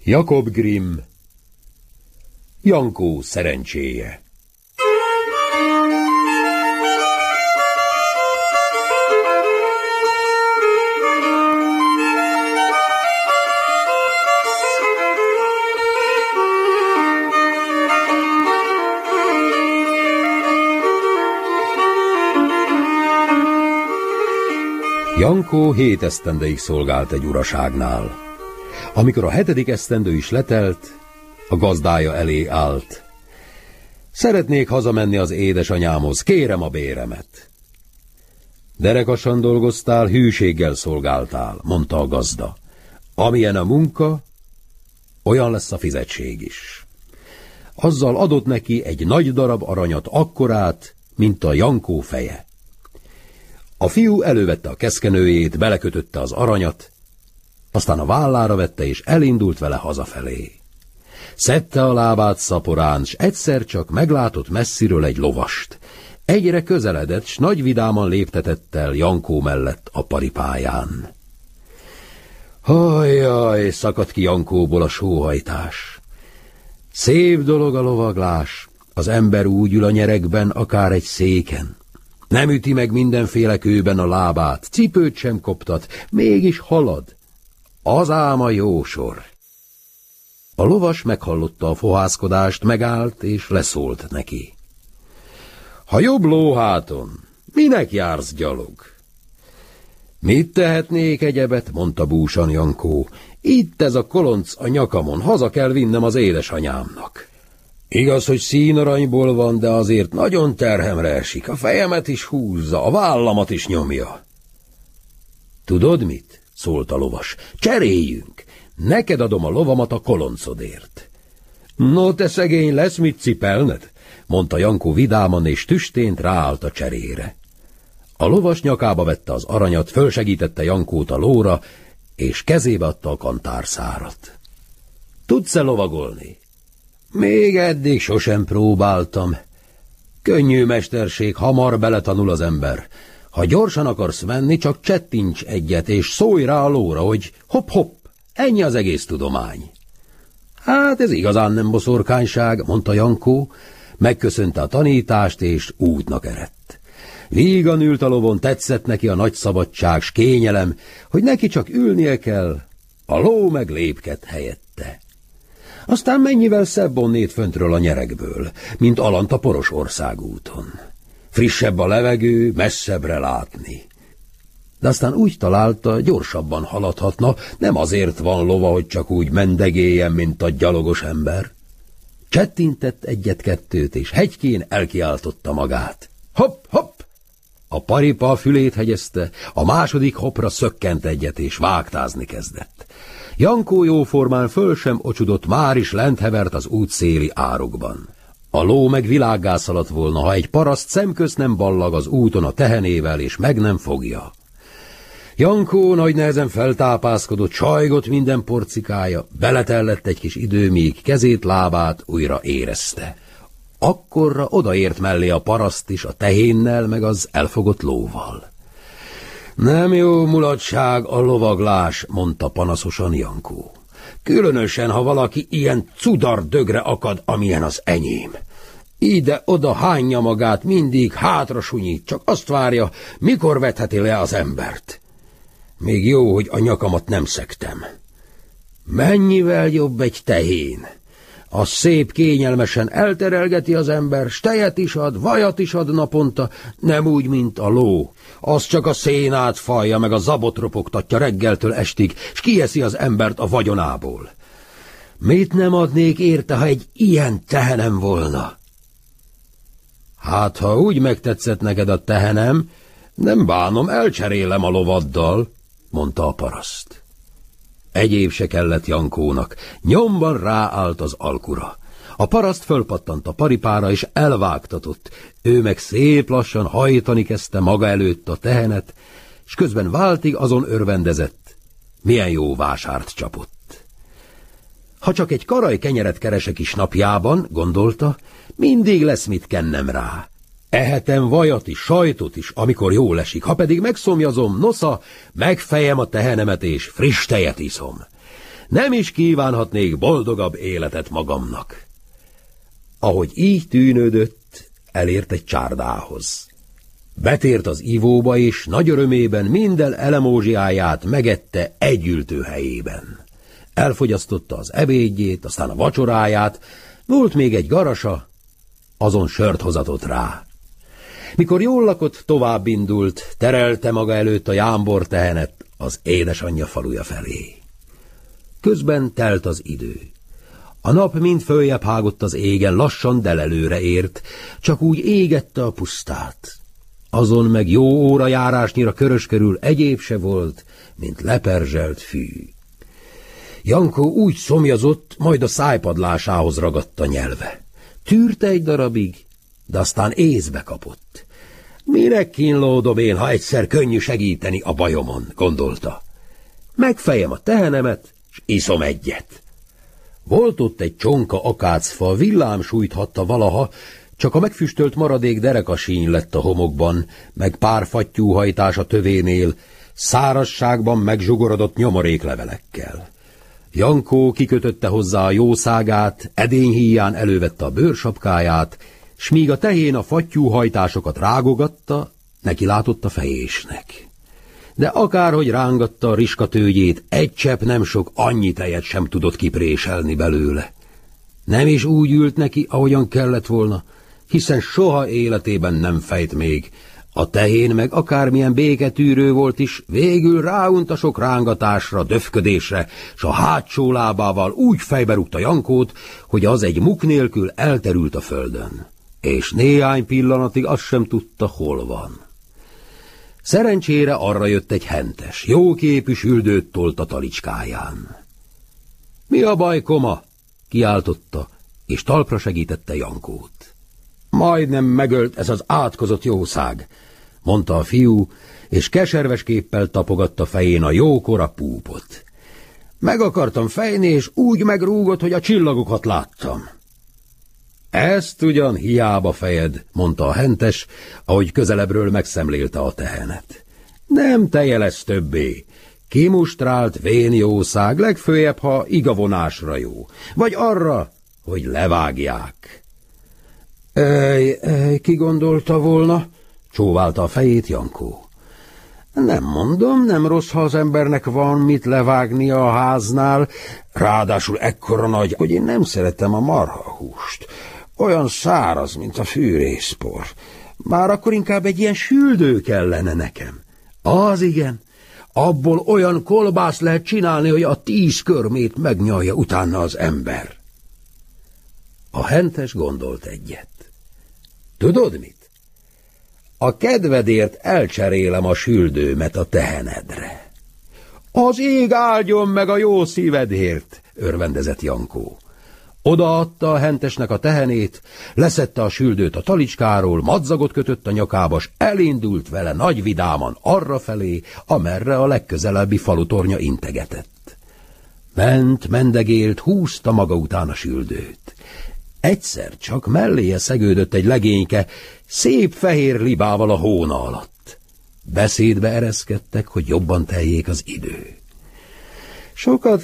Jakob Grimm, Jankó szerencséje. Jankó 7 esztendeig szolgált egy uraságnál. Amikor a 7. esztendő is letelt, a gazdája elé állt. Szeretnék hazamenni az édesanyámhoz, kérem a béremet. Derekasan dolgoztál, hűséggel szolgáltál, mondta a gazda. Amilyen a munka, olyan lesz a fizetség is. Azzal adott neki egy nagy darab aranyat, akkorát, mint a Jankó feje. A fiú elővette a keszkenőjét, belekötötte az aranyat, aztán a vállára vette, és elindult vele hazafelé. Szedte a lábát szaporán, s egyszer csak meglátott messziről egy lovast. Egyre közeledett, s nagy vidáman léptetett el Jankó mellett a paripályán. Hajjaj, szakadt ki Jankóból a sóhajtás. Szép dolog a lovaglás, az ember úgy ül a nyeregben, akár egy széken. Nem üti meg mindenféle kőben a lábát, cipőt sem koptat, mégis halad. Az ám a jó sor. A lovas meghallotta a fohászkodást, megállt és leszólt neki. Ha jobb lóháton, minek jársz gyalog? Mit tehetnék egyebet, mondta búsan Jankó. Itt ez a kolonc a nyakamon, haza kell vinnem az édesanyámnak. Igaz, hogy színaranyból van, de azért nagyon terhemre esik, a fejemet is húzza, a vállamat is nyomja. Tudod mit? Szólt a lovas. Cseréljünk! Neked adom a lovamat a koloncodért. No, te szegény, lesz mit cipelned? Mondta Jankó vidáman, és tüstént ráállt a cserére. A lovas nyakába vette az aranyat, fölsegítette Jankót a lóra, és kezébe adta a kantárszárat. Tudsz-e lovagolni? Még eddig sosem próbáltam. Könnyű mesterség, hamar beletanul az ember. Ha gyorsan akarsz menni, csak csettints egyet, és szólj rá a lóra, hogy hopp-hopp, ennyi az egész tudomány. Hát ez igazán nem boszorkányság, mondta Jankó, megköszönte a tanítást, és útnak eredt. Vígan ült a lovon, tetszett neki a nagy szabadság, s kényelem, hogy neki csak ülnie kell, a ló meg lépked helyette. Aztán mennyivel szebb onnét föntről a nyeregből, mint alant a poros országúton. Frissebb a levegő, messzebbre látni. De aztán úgy találta, gyorsabban haladhatna, nem azért van lova, hogy csak úgy mendegéljen, mint a gyalogos ember. Csettintett egyet-kettőt, és hegykén elkiáltotta magát. Hopp, hopp! A paripa fülét hegyezte, a második hoppra szökkent egyet, és vágtázni kezdett. Jankó jóformán föl sem ocsudott, már is lent hevert az útszéli árokban. A ló meg világgá szaladt volna, ha egy paraszt szemközt nem ballag az úton a tehenével, és meg nem fogja. Jankó nagy nehezen feltápászkodott, sajgott minden porcikája, beletellett egy kis idő, míg kezét, lábát újra érezte. Akkorra odaért mellé a paraszt is, a tehénnel, meg az elfogott lóval. Nem jó mulatság a lovaglás, mondta panaszosan Jankó. Különösen, ha valaki ilyen cudardögre akad, amilyen az enyém. Ide-oda hányja magát, mindig hátra sunyít, csak azt várja, mikor vetheti le az embert. Még jó, hogy a nyakamat nem szektem. Mennyivel jobb egy tehén? Az szép kényelmesen elterelgeti az ember, s tejet is ad, vajat is ad naponta, nem úgy, mint a ló. Az csak a szénát fajja, meg a zabot ropogtatja reggeltől estig, s kieszi az embert a vagyonából. Mit nem adnék érte, ha egy ilyen tehenem volna? Hát, ha úgy megtetszett neked a tehenem, nem bánom, elcserélem a lovaddal, mondta a paraszt. Egyéb se kellett Jankónak, nyomban ráállt az alkura. A paraszt fölpattant a paripára, és elvágtatott, ő meg szép lassan hajtani kezdte maga előtt a tehenet, s közben váltig azon örvendezett, milyen jó vásárt csapott. Ha csak egy karaj kenyeret keresek is napjában, gondolta, mindig lesz mit kennem rá. Ehetem vajat is, sajtot is, amikor jól esik, ha pedig megszomjazom, nosza, megfejem a tehenemet, és friss tejet iszom. Nem is kívánhatnék boldogabb életet magamnak. Ahogy így tűnődött, elért egy csárdához. Betért az ivóba, és nagy örömében minden elemózsiáját megette egy ültőhelyében. Elfogyasztotta az ebédjét, aztán a vacsoráját, volt még egy garasa, azon sört hozatott rá. Mikor jól lakott, tovább indult, terelte maga előtt a jámbor tehenet az édesanyja faluja felé. Közben telt az idő. A nap mind följebb hágott az égen, lassan delelőre ért, csak úgy égette a pusztát. Azon meg jó óra járásnyira körös körül egyéb se volt, mint leperzselt fű. Jankó úgy szomjazott, majd a szájpadlásához ragadt a nyelve. Tűrte egy darabig, de aztán észbe kapott. Minek kínlódom én, ha egyszer könnyű segíteni a bajomon, gondolta. Megfejem a tehenemet, s iszom egyet. Volt ott egy csonka akácfa, villám sújthatta valaha, csak a megfüstölt maradék derekasíny lett a homokban, meg pár fattyúhajtás a tövénél, szárazságban megzsugorodott nyomoréklevelekkel. Jankó kikötötte hozzá a jószágát, edényhíján elővette a bőrsapkáját, s míg a tehén a fattyúhajtásokat rágogatta, neki látott a fejésnek. De akárhogy rángatta a riskatőgyét, egy csepp nem sok, annyi tejet sem tudott kipréselni belőle. Nem is úgy ült neki, ahogyan kellett volna, hiszen soha életében nem fejt még. A tehén meg akármilyen béketűrő volt is, végül ráunt a sok rángatásra, döfködésre, s a hátsó lábával úgy fejbe rúgta Jankót, hogy az egy muk nélkül elterült a földön. És néhány pillanatig azt sem tudta, hol van. Szerencsére arra jött egy hentes, jóképű süldőt tolt a talicskáján. Mi a baj, koma? Kiáltotta, és talpra segítette Jankót. Majdnem megölt ez az átkozott jószág, mondta a fiú, és keserves képpel tapogatta fején a jókora púpot. Meg akartam fejni, és úgy megrúgott, hogy a csillagokat láttam. Ezt ugyan hiába fejed, mondta a hentes, ahogy közelebbről megszemlélte a tehenet. Nem teje lesz többé. Kimustrált vén jószág, legfőjebb, ha igavonásra jó, vagy arra, hogy levágják. Ki gondolta volna? Csóválta a fejét Jankó. Nem mondom, nem rossz, ha az embernek van mit levágnia a háznál, ráadásul ekkora nagy, hogy én nem szeretem a marhahúst. Olyan száraz, mint a fűrészpor. Már akkor inkább egy ilyen süldő kellene nekem. Az igen, abból olyan kolbászt lehet csinálni, hogy a 10 körmét megnyalja utána az ember. A hentes gondolt egyet. Tudod mit? A kedvedért elcserélem a süldőmet a tehenedre. Az ég áldjon meg a jó szívedért, örvendezett Jankó. Odaadta a hentesnek a tehenét, leszedte a süldőt a talicskáról, madzagot kötött a nyakába, s elindult vele nagy vidáman arrafelé, amerre a legközelebbi falutornya integetett. Mendegélt, húzta maga után a süldőt. Egyszer csak melléje szegődött egy legényke, szép fehér libával a hóna alatt. Beszédbe ereszkedtek, hogy jobban teljék az idő. Sokat